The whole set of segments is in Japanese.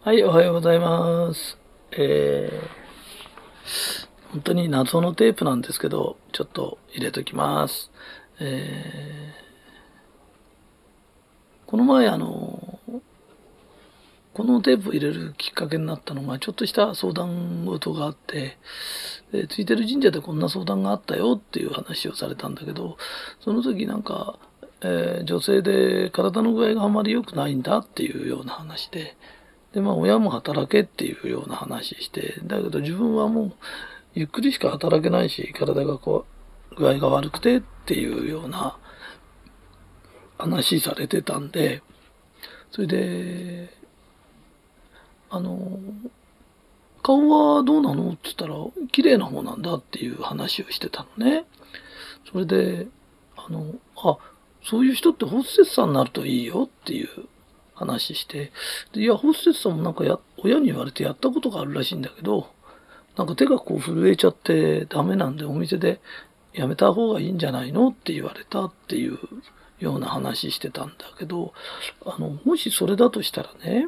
はい、おはようございます。本当に謎のテープなんですけど、ちょっと入れときます。この前このテープを入れるきっかけになったのが、ちょっとした相談事があって、ついてる神社でこんな相談があったよっていう話をされたんだけど、その時なんか、女性で体の具合があまり良くないんだっていうような話で、で、まあ親も働けっていうような話して、だけど自分はもうゆっくりしか働けないし、体が具合が悪くてっていうような話されてたんで、それで、あの、顔はどうなのって言ったら、綺麗な方なんだっていう話をしてたのね。それで、そういう人ってホステスさんになるといいよっていう話して、でいや、ホステスさんもなんか親に言われてやったことがあるらしいんだけど、なんか手がこう震えちゃってダメなんでお店でやめた方がいいんじゃないのって言われたっていうような話してたんだけど、もしそれだとしたらね、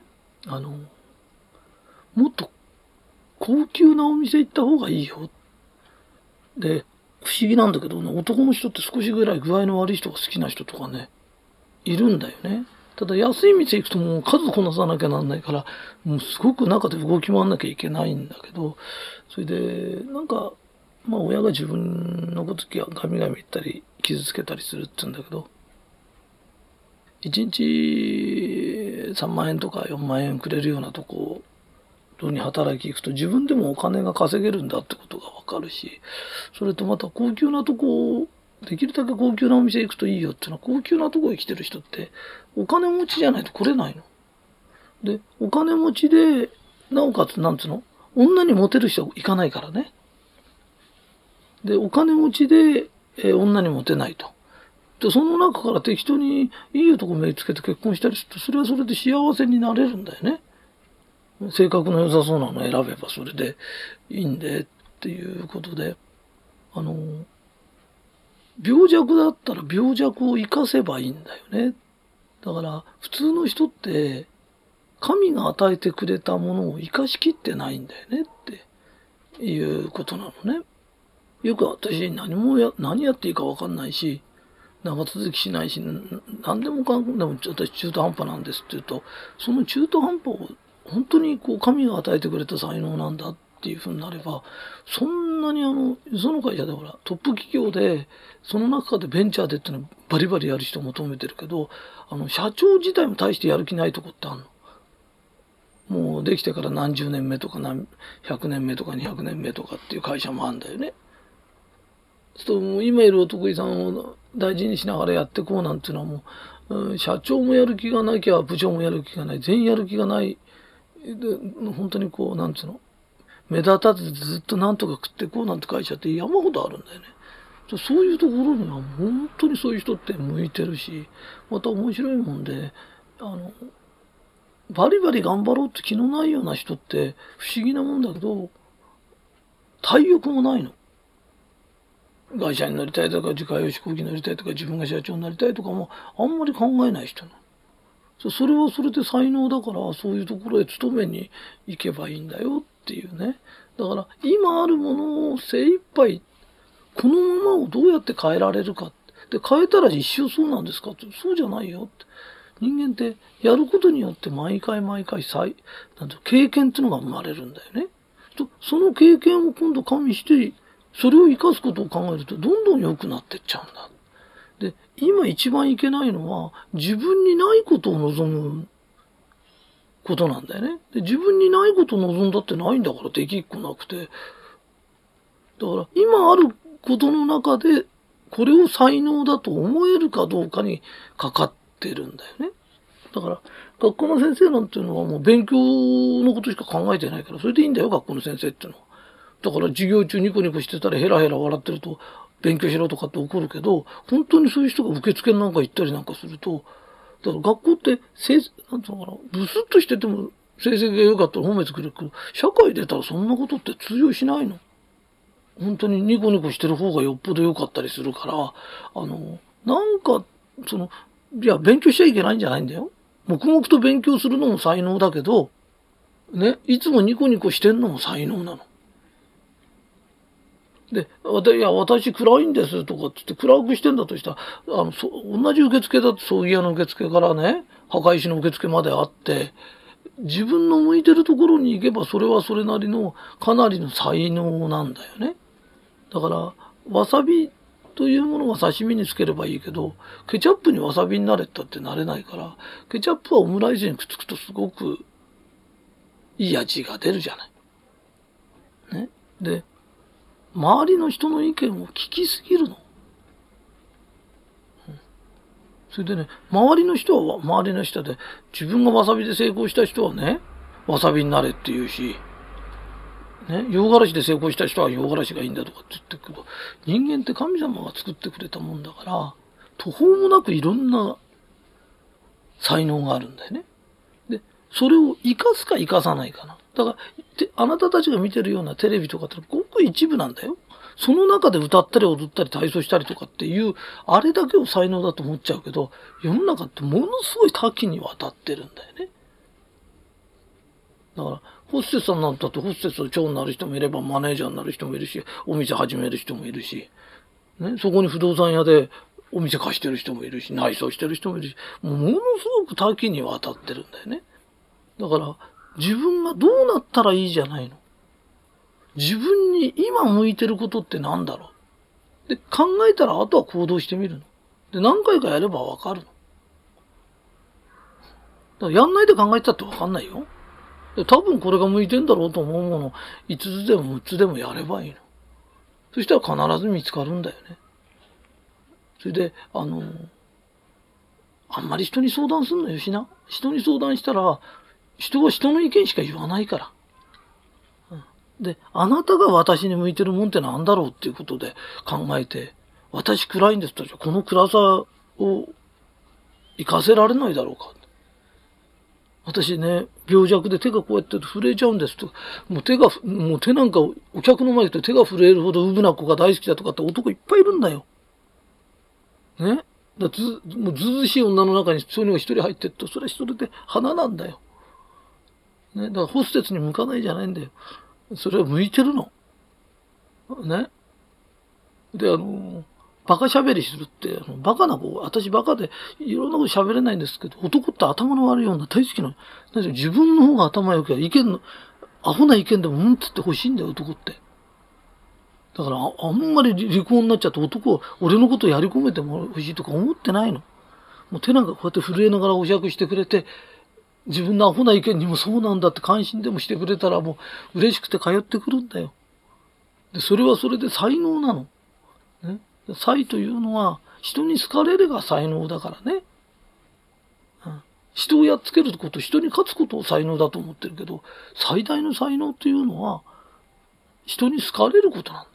もっと高級なお店行った方がいいよ。で、不思議なんだけどね、男の人って少しぐらい具合の悪い人が好きな人とかね、いるんだよね。ただ安い店行くともう数こなさなきゃなんないから、もうすごく中で動き回んなきゃいけないんだけど、それで、なんか、まあ親が自分の時はガミガミ言ったり傷つけたりするって言うんだけど、1日3万円とか4万円くれるようなとこに働き行くと自分でもお金が稼げるんだってことがわかるし、それとまた高級なとこ、できるだけ高級なお店行くといいよっていうのは、高級なとこへ来てる人ってお金持ちじゃないと来れないの。で、お金持ちで、なおかつなんつうの、女にモテる人は行かないからね。で、お金持ちで、女にモテないと。で、その中から適当にいい男目つけて結婚したりすると、それはそれで幸せになれるんだよね。性格の良さそうなのを選べばそれでいいんでっていうことで、あの、病弱だったら病弱を生かせばいいんだよね。だから普通の人って神が与えてくれたものを生かしきってないんだよねっていうことなのね。よく私何やっていいかわかんないし、長続きしないし、何でもかんでも私中途半端なんですって言うと、その中途半端を本当にこう神が与えてくれた才能なんだっていうふうになれば、そんなにその会社でほら、トップ企業で、その中でベンチャーでっていうのはバリバリやる人を求めてるけど、社長自体も大してやる気ないとこってあるの。もうできてから何十年目とか100年目とか200年目とかっていう会社もあるんだよね。そうもう今いるお得意さんを大事にしながらやっていこうなんていうのはもう、社長もやる気がなきゃ部長もやる気がない、全員やる気がない、で本当にこう、なんつうの、目立たずずっとなんとか食っていこうなんて会社って山ほどあるんだよね。そういうところには本当にそういう人って向いてるし、また面白いもんで、あの、バリバリ頑張ろうって気のないような人って不思議なもんだけど、体力もないの。会社になりたいとか、自家用飛行機に乗りたいとか、自分が社長になりたいとかも、あんまり考えない人なの。それはそれで才能だから、そういうところへ勤めに行けばいいんだよっていうね。だから、今あるものを精一杯、このままをどうやって変えられるか。で、変えたら一生そうなんですかって、そうじゃないよって。人間ってやることによって毎回毎回なんて経験っていうのが生まれるんだよね。その経験を今度加味して、それを生かすことを考えるとどんどん良くなってっちゃうんだ。で、今一番いけないのは自分にないことを望むことなんだよね。で、自分にないことを望んだってないんだからできっこなくて。だから今あることの中でこれを才能だと思えるかどうかにかかってるんだよね。だから学校の先生なんていうのはもう勉強のことしか考えてないからそれでいいんだよ学校の先生っていうのは。だから授業中ニコニコしてたらヘラヘラ笑ってると勉強しろとかって怒るけど、本当にそういう人が受付なんか行ったりなんかすると、だから学校ってなんていうのかな、ブスッとしてても成績が良かったら褒めてくれるけど、社会出たらそんなことって通用しないの。本当にニコニコしてる方がよっぽど良かったりするから、なんか、いや、勉強しちゃいけないんじゃないんだよ。黙々と勉強するのも才能だけど、 ね、いつもニコニコしてんのも才能なの。で、いや、私暗いんですとかって言って暗くしてんだとしたら、同じ受付だって葬儀屋の受付からね、墓石の受付まであって、自分の向いてるところに行けばそれはそれなりのかなりの才能なんだよね。だから、わさびというものが刺身につければいいけど、ケチャップにわさびになれったってなれないから、ケチャップはオムライスにくっつくとすごくいい味が出るじゃない。ね。で、周りの人の意見を聞きすぎるの。それでね、周りの人は周りの人で、自分がわさびで成功した人はね、わさびになれって言うし、ね、洋辛子で成功した人は洋辛子がいいんだとかって言ってるけど、人間って神様が作ってくれたもんだから、途方もなくいろんな才能があるんだよね。で、それを生かすか生かさないかな。だから、あなたたちが見てるようなテレビとかってごく一部なんだよ。その中で歌ったり踊ったり体操したりとかっていう、あれだけを才能だと思っちゃうけど、世の中ってものすごい多岐にわたってるんだよね。だから、ホステスさんなんだってホステスの長になる人もいれば、マネージャーになる人もいるし、お店始める人もいるし、ね、そこに不動産屋でお店貸してる人もいるし、内装してる人もいるし、ものすごく多岐にわたってるんだよね。だから、自分がどうなったらいいじゃないの。自分に今向いてることって何だろう。で、考えたらあとは行動してみるの。で、何回かやればわかるの。だからやんないで考えてたってわかんないよ。で、多分これが向いてんだろうと思うもの、5つでも6つでもやればいいの。そしたら必ず見つかるんだよね。それで、あんまり人に相談すんのよしな。人に相談したら、人は人の意見しか言わないから。で、あなたが私に向いてるもんってなんだろうっていうことで考えて、私暗いんですと、この暗さを活かせられないだろうか。私ね、病弱で手がこうやって震えちゃうんですと。もう手なんかお客の前で手が震えるほどウブな子が大好きだとかって男いっぱいいるんだよ。ね。もうずうずしい女の中にそういうのが一人入ってると、それはそれで花なんだよ。ね。だからホステスに向かないじゃないんだよ。それは向いてるの。ね。で、バカ喋りするって、バカな子、私バカでいろんなこと喋れないんですけど、男って頭の悪い女大好きなの。自分の方が頭良きゃアホな意見でもうんつって欲しいんだよ、男って。だからあんまり離婚になっちゃって男、俺のことやり込めても欲しいとか思ってないの。もう手なんかこうやって震えながらお酌してくれて、自分のアホな意見にもそうなんだって関心でもしてくれたらもう嬉しくて通ってくるんだよ。で、それはそれで才能なの。ね。才というのは人に好かれるが才能だからね。うん、人をやっつけること、人に勝つことを才能だと思ってるけど、最大の才能というのは人に好かれることなん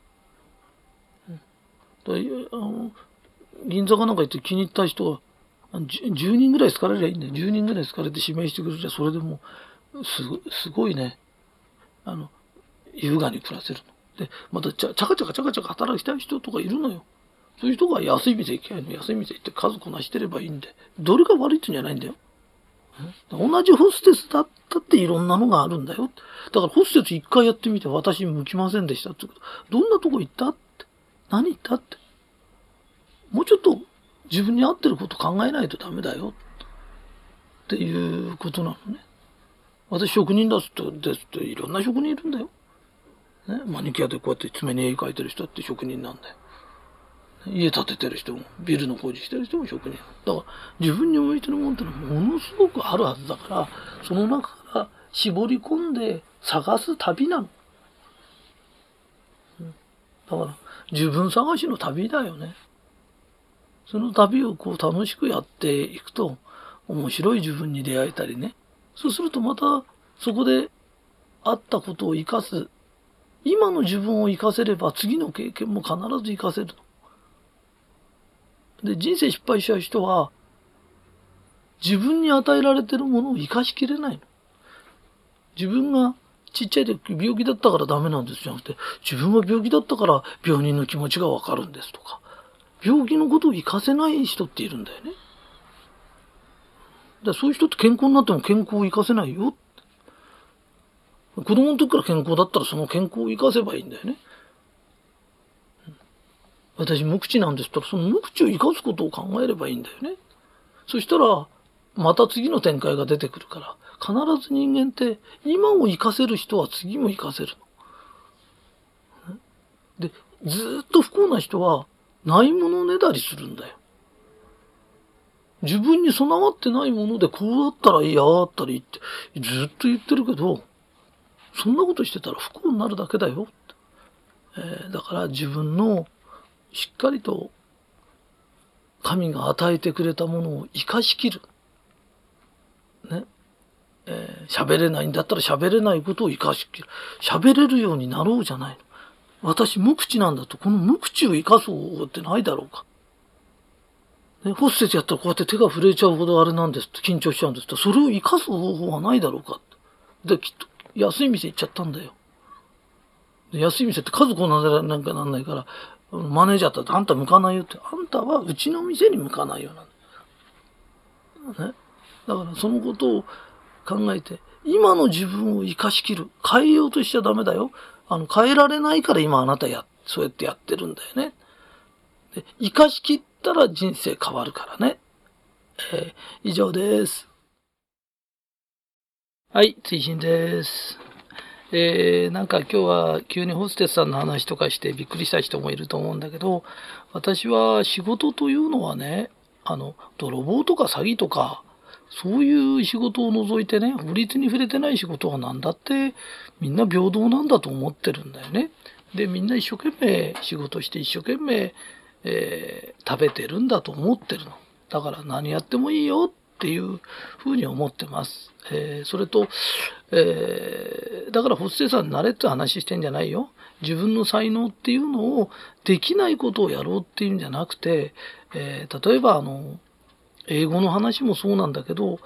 だよ。銀座かなんか行って気に入った人は10人ぐらい好かれりゃいいんだよ。10人ぐらい好かれて指名してくれりゃそれでもすごいね、優雅に暮らせるの。で、またちゃかちゃか働きたい人とかいるのよ。そういう人が安い店行けばいいの。安い店行って数こなしてればいいんで。どれが悪いってんじゃないんだよ。同じホステスだったっていろんなのがあるんだよ。だからホステス一回やってみて私向きませんでしたって。どんなとこ行ったって。何言ったって。もうちょっと自分に合ってること考えないとダメだよ。っていうことなのね。私職人ですっていろんな職人いるんだよ。ね、マニキュアでこうやって爪に絵描いてる人って職人なんだよ。家建ててる人も、ビルの工事してる人も職人。だから自分に向いてるもんってのはものすごくあるはずだから、その中から絞り込んで探す旅なの。だから自分探しの旅だよね。その旅をこう楽しくやっていくと面白い自分に出会えたりね。そうするとまたそこであったことを生かす。今の自分を生かせれば次の経験も必ず生かせるの。で、人生失敗しちゃう人は自分に与えられてるものを生かしきれないの。自分がちっちゃい時病気だったからダメなんですじゃなくて、自分は病気だったから病人の気持ちがわかるんですとか、病気のことを生かせない人っているんだよね。だからそういう人って健康になっても健康を生かせないよ。 子供の時から健康だったらその健康を生かせばいいんだよね。私無口なんですったらその無口を生かすことを考えればいいんだよね。そしたらまた次の展開が出てくるから、必ず人間って今を生かせる人は次も生かせるの。で、ずっと不幸な人はないものねだりするんだよ。自分に備わってないものでこうだったらいい、ああだったらいいってずっと言ってるけど、そんなことしてたら不幸になるだけだよ。だから自分のしっかりと神が与えてくれたものを生かしきる。ね。喋れないんだったら喋れないことを生かしきる。喋れるようになろうじゃないの。私無口なんだと、この無口を生かす方法ってないだろうか。ね、ホステスやったらこうやって手が震えちゃうほどあれなんですって緊張しちゃうんですって、それを生かす方法はないだろうかって。で、きっと安い店行っちゃったんだよ。で、安い店って数こなせなんかなんないから、マネージャーだってあんた向かないよって、あんたはうちの店に向かないよなんだよ。ね。だからそのことを考えて、今の自分を生かしきる。変えようとしちゃダメだよ。変えられないから今あなたそうやってやってるんだよね。で、生かしきったら人生変わるからね。以上です。はい、追伸です。なんか今日は急にホステスさんの話とかしてびっくりした人もいると思うんだけど、私は仕事というのはね、泥棒とか詐欺とか、そういう仕事を除いてね、法律に触れてない仕事は何だってみんな平等なんだと思ってるんだよね。で、みんな一生懸命仕事して一生懸命、食べてるんだと思ってるの。だから何やってもいいよっていうふうに思ってます。それと、だからホステスさんになれって話してんじゃないよ。自分の才能っていうのをできないことをやろうっていうんじゃなくて、例えば英語の話もそうなんだけど、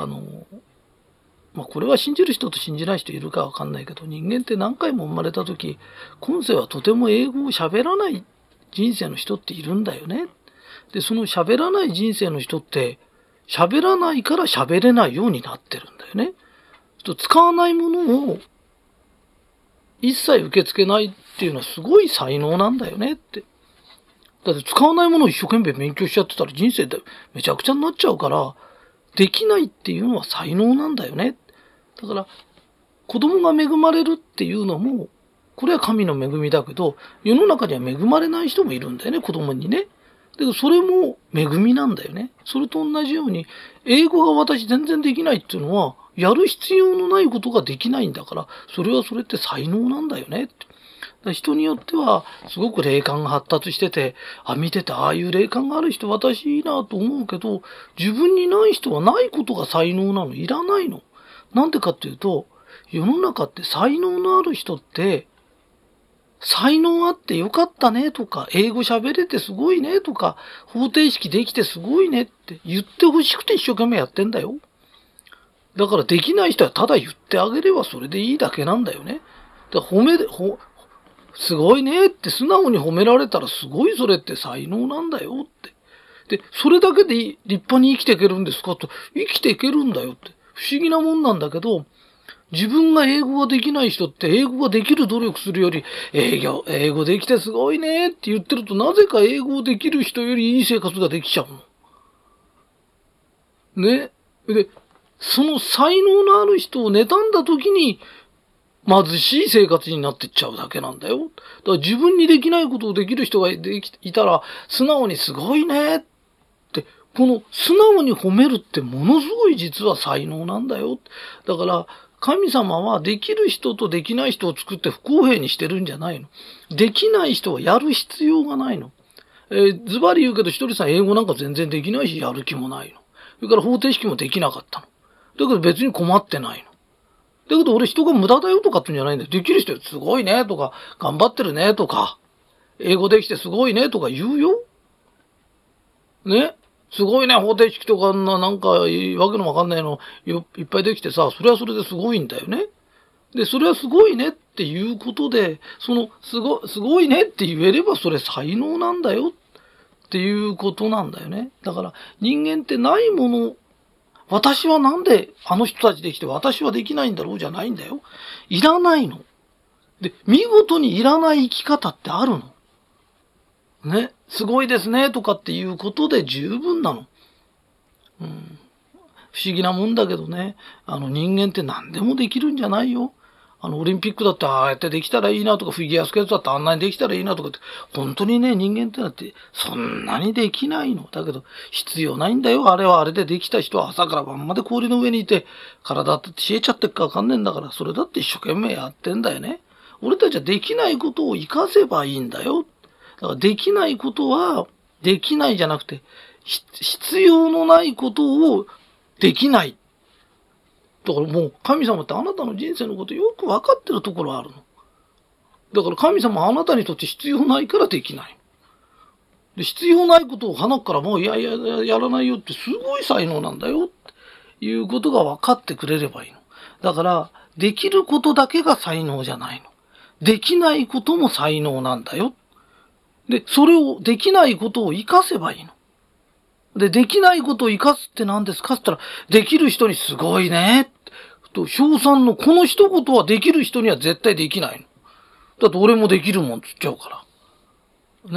これは信じる人と信じない人いるかわかんないけど、人間って何回も生まれた時、今世はとても英語を喋らない人生の人っているんだよね。で、その喋らない人生の人って、喋らないから喋れないようになってるんだよね。使わないものを一切受け付けないっていうのはすごい才能なんだよねって。だって使わないものを一生懸命勉強しちゃってたら人生でめちゃくちゃになっちゃうから、できないっていうのは才能なんだよね。だから、子供が恵まれるっていうのも、これは神の恵みだけど、世の中には恵まれない人もいるんだよね、子供にね。だけどそれも恵みなんだよね。それと同じように、英語が私全然できないっていうのは、やる必要のないことができないんだから、それはそれって才能なんだよね。人によっては、すごく霊感が発達してて、見てて、ああいう霊感がある人、私いいなと思うけど、自分にない人はないことが才能なの、いらないの。なんでかっていうと、世の中って才能のある人って、才能あってよかったねとか、英語喋れてすごいねとか、方程式できてすごいねって言ってほしくて一生懸命やってんだよ。だからできない人はただ言ってあげればそれでいいだけなんだよね。だからすごいねって素直に褒められたらすごいそれって才能なんだよって。で、それだけで立派に生きていけるんですかと、生きていけるんだよって。不思議なもんなんだけど、自分が英語ができない人って英語ができる努力するより、英語できてすごいねって言ってると、なぜか英語できる人よりいい生活ができちゃうの。ね。で、その才能のある人を妬んだ時に、貧しい生活になってっちゃうだけなんだよ。だから自分にできないことをできる人がいたら、素直にすごいねって、この素直に褒めるってものすごい実は才能なんだよ。だから、神様はできる人とできない人を作って不公平にしてるんじゃないの。できない人はやる必要がないの。ズバリ言うけど、ひとりさん英語なんか全然できないし、やる気もないの。それから方程式もできなかったの。だけど別に困ってないの。だけど俺人が無駄だよとかってんじゃないんだよ。できる人はすごいねとか、頑張ってるねとか、英語できてすごいねとか言うよ。ね。すごいね、方程式とかなんか、わけのわかんないのいっぱいできてさ、それはそれですごいんだよね。で、それはすごいねっていうことで、すごいねって言えればそれ才能なんだよっていうことなんだよね。だから人間ってないもの、 私はなんであの人たちできて私はできないんだろうじゃないんだよ。いらないの。で、見事にいらない生き方ってあるの。ね。すごいですねとかっていうことで十分なの。うん。不思議なもんだけどね。人間って何でもできるんじゃないよ。オリンピックだってああやってできたらいいなとか、フィギュアスケートだってあんなにできたらいいなとかって、本当にね、人間ってだってそんなにできないの。だけど、必要ないんだよ。あれはあれでできた人は朝から晩まで氷の上にいて、体って冷えちゃってっかわかんねえんだから、それだって一生懸命やってんだよね。俺たちはできないことを活かせばいいんだよ。だからできないことは、できないじゃなくて、必要のないことをできない。だからもう神様ってあなたの人生のことよく分かってるところあるの。だから神様はあなたにとって必要ないからできない。で、必要ないことを鼻からもうやらないよってすごい才能なんだよっていうことが分かってくれればいいの。だから、できることだけが才能じゃないの。できないことも才能なんだよ。で、それを、できないことを活かせばいいの。で、できないことを活かすって何ですかって言ったら、できる人にすごいね。と、賞賛のこの一言はできる人には絶対できないの。だって俺もできるもんつっちゃうから。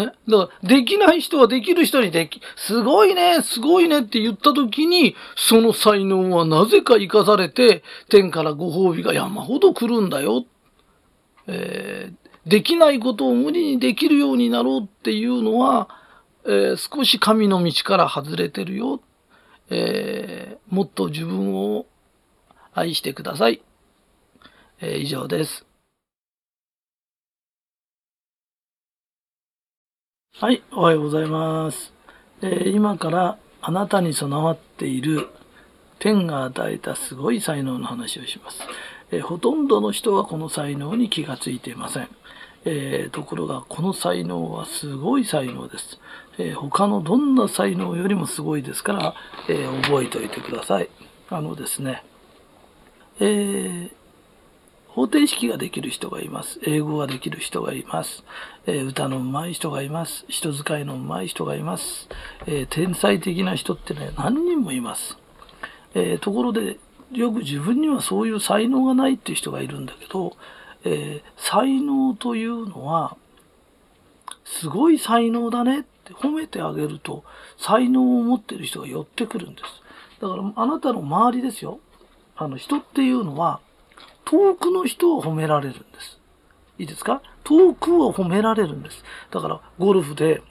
ね。だから、できない人はできる人にすごいね、すごいねって言った時に、その才能はなぜか生かされて、天からご褒美が山ほど来るんだよ。できないことを無理にできるようになろうっていうのは、少し神の道から外れてるよ。もっと自分を愛してください。以上です。はい、おはようございます。今からあなたに備わっている天が与えたすごい才能の話をします。ほとんどの人はこの才能に気がついていません。ところがこの才能はすごい才能です。他のどんな才能よりもすごいですから、覚えておいてください。ですね、方程式ができる人がいます。英語ができる人がいます。歌の上手い人がいます。人使いの上手い人がいます。天才的な人ってね、何人もいます。ところで、よく自分にはそういう才能がないっていう人がいるんだけど、才能というのは、すごい才能だねって褒めてあげると、才能を持っている人が寄ってくるんです。だからあなたの周りですよ。人っていうのは、遠くの人を褒められるんです。いいですか？遠くを褒められるんです。だから、ゴルフで、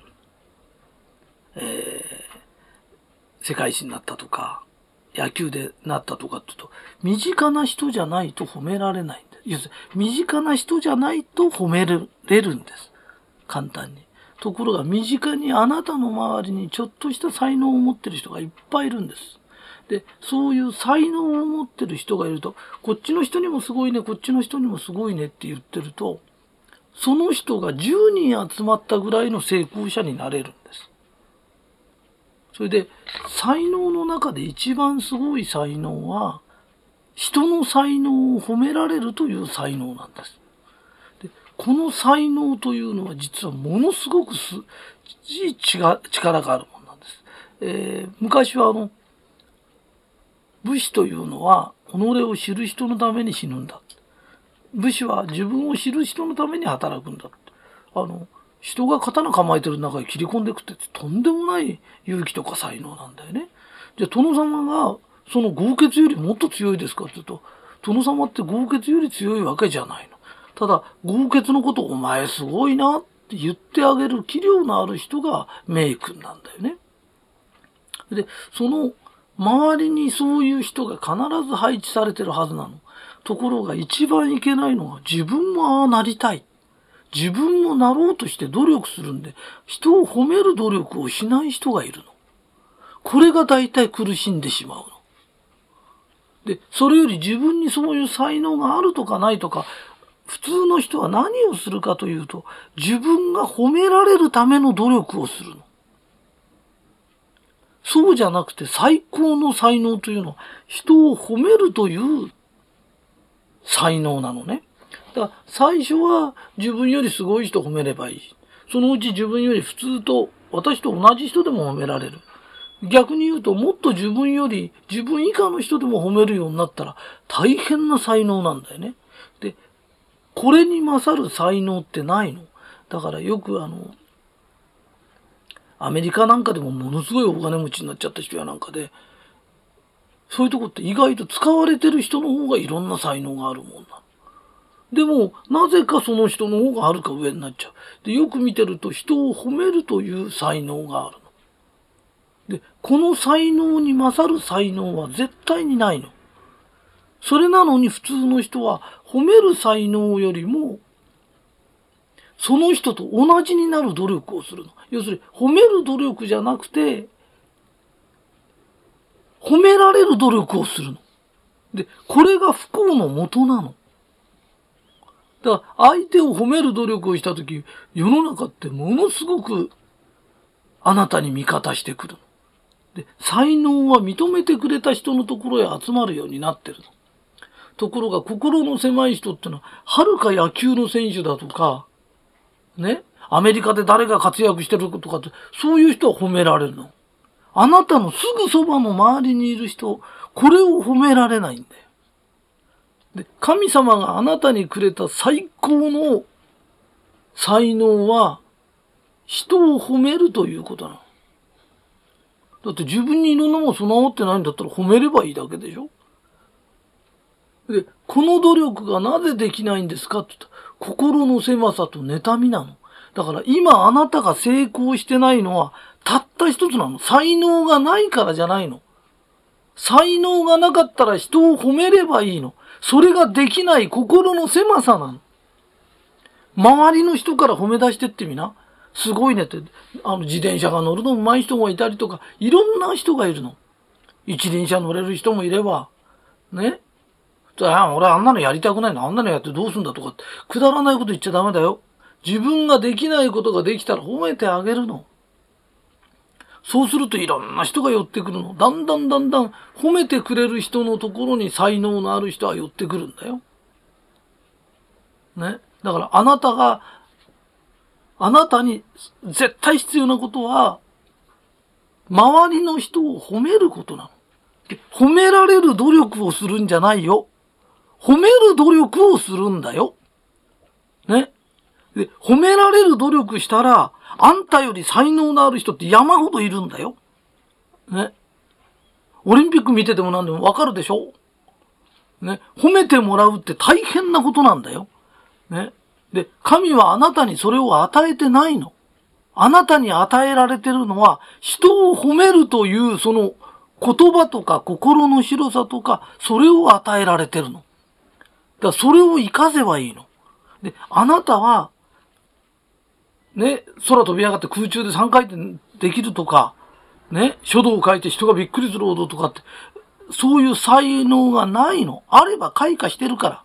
世界一になったとか、野球でなったとかって言うと、身近な人じゃないと褒められないんです。要するに、身近な人じゃないと褒めれるんです。簡単に。ところが、身近にあなたの周りにちょっとした才能を持ってる人がいっぱいいるんです。で、そういう才能を持ってる人がいると、こっちの人にもすごいね、こっちの人にもすごいねって言ってると、その人が10人集まったぐらいの成功者になれるんです。それで、才能の中で一番すごい才能は、人の才能を褒められるという才能なんです。で、この才能というのは実はものすごく力があるものなんです。昔は武士というのは、己を知る人のために死ぬんだ。武士は自分を知る人のために働くんだ。人が刀構えてる中に切り込んでいくってとんでもない勇気とか才能なんだよね。じゃあ、殿様がその豪傑よりもっと強いですかって言うと、殿様って豪傑より強いわけじゃないの。ただ、豪傑のことをお前すごいなって言ってあげる器量のある人が名君なんだよね。で、その周りにそういう人が必ず配置されてるはずなの。ところが一番いけないのは自分もああなりたい。自分もなろうとして努力するんで、人を褒める努力をしない人がいるの。これが大体苦しんでしまうの。で、それより自分にそういう才能があるとかないとか、普通の人は何をするかというと、自分が褒められるための努力をするの。そうじゃなくて最高の才能というのは人を褒めるという才能なのね。だから最初は自分よりすごい人を褒めればいい。そのうち自分より普通と私と同じ人でも褒められる。 逆に言うと、もっと自分より、自分以下の人でも褒めるようになったら、大変な才能なんだよね。で、これに勝る才能ってないの。だからよくアメリカなんかでもものすごいお金持ちになっちゃった人やなんかで、そういうとこって意外と使われてる人の方がいろんな才能があるもんな。でも、なぜかその人の方がはるか上になっちゃう。で、よく見てると人を褒めるという才能があるの。で、この才能に勝る才能は絶対にないの。それなのに普通の人は褒める才能よりも、その人と同じになる努力をするの。要するに、褒める努力じゃなくて、褒められる努力をするの。で、これが不幸の元なの。だから相手を褒める努力をしたとき、世の中ってものすごくあなたに味方してくるの。で、才能は認めてくれた人のところへ集まるようになってるの。ところが心の狭い人ってのは、はるか野球の選手だとか、ね、アメリカで誰が活躍してるとかって、そういう人は褒められるの。あなたのすぐそばの周りにいる人、これを褒められないんだよ。で、神様があなたにくれた最高の才能は、人を褒めるということなの。だって自分にいろんなもん備わってないんだったら褒めればいいだけでしょ。で、この努力がなぜできないんですかって言ったら、心の狭さと妬みなの。だから今あなたが成功してないのは、たった一つなの。才能がないからじゃないの。才能がなかったら人を褒めればいいの。それができない心の狭さなの。周りの人から褒め出してってみな。すごいねって、自転車が乗るの上手い人もいたりとか、いろんな人がいるの。一輪車乗れる人もいれば、ね。俺あんなのやりたくないの。あんなのやってどうすんだとかって、くだらないこと言っちゃダメだよ。自分ができないことができたら褒めてあげるの。そうするといろんな人が寄ってくるの。だんだん褒めてくれる人のところに才能のある人は寄ってくるんだよ。ね。だからあなたに絶対必要なことは、周りの人を褒めることなの。褒められる努力をするんじゃないよ。褒める努力をするんだよ。ね。で、褒められる努力したら、あんたより才能のある人って山ほどいるんだよ。ね。オリンピック見てても何でもわかるでしょ。ね。褒めてもらうって大変なことなんだよ。ね。で、神はあなたにそれを与えてないの。あなたに与えられてるのは、人を褒めるというその言葉とか心の広さとか、それを与えられてるの。だからそれを活かせばいいの。で、あなたは、ね、空飛び上がって空中で3回転できるとか、ね、書道を書いて人がびっくりするほどとかって、そういう才能がないの。あれば開花してるから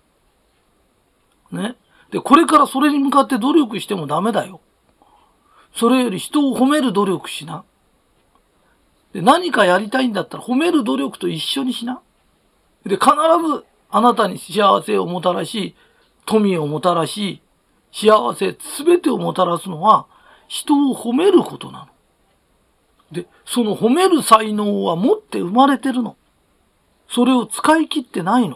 。ね。で、これからそれに向かって努力してもダメだよ。それより人を褒める努力しな。で、何かやりたいんだったら褒める努力と一緒にしな。で、必ずあなたに幸せをもたらし、富をもたらし、幸せすべてをもたらすのは人を褒めることなの。で、その褒める才能は持って生まれてるの。それを使い切ってないの。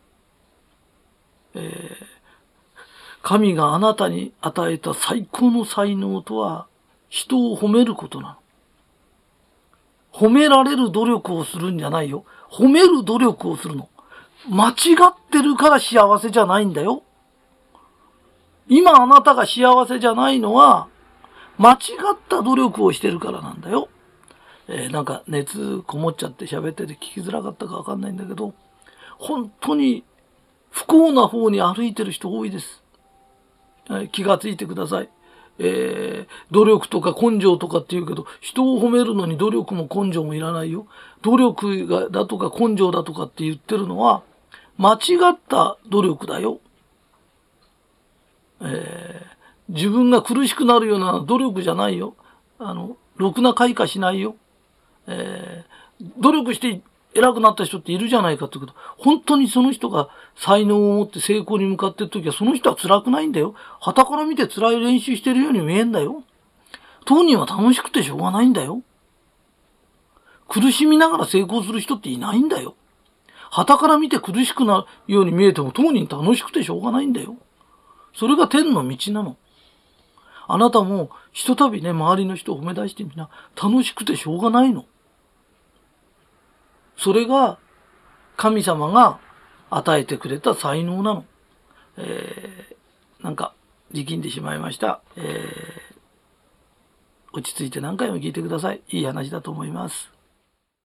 神があなたに与えた最高の才能とは人を褒めることなの。褒められる努力をするんじゃないよ。褒める努力をするの。間違ってるから幸せじゃないんだよ。今あなたが幸せじゃないのは間違った努力をしてるからなんだよ。なんか熱こもっちゃって喋ってて聞きづらかったかわかんないんだけど、本当に不幸な方に歩いてる人多いです。気がついてください。努力とか根性とかって言うけど、人を褒めるのに努力も根性もいらないよ。努力だとか根性だとかって言ってるのは、間違った努力だよ。自分が苦しくなるような努力じゃないよ。ろくな開花しないよ。努力して偉くなった人っているじゃないかって言うけど、本当にその人が才能を持って成功に向かってるときは、その人は辛くないんだよ。傍から見て辛い練習してるように見えんだよ。当人は楽しくてしょうがないんだよ。 苦しみながら成功する人っていないんだよ。傍から見て苦しくなるように見えても当人楽しくてしょうがないんだよ。それが天の道なの。あなたもひとたびね、周りの人を褒め出してみな。楽しくてしょうがないの。それが神様が与えてくれた才能なの。なんか力んでしまいました。落ち着いて何回も聞いてください。いい話だと思います。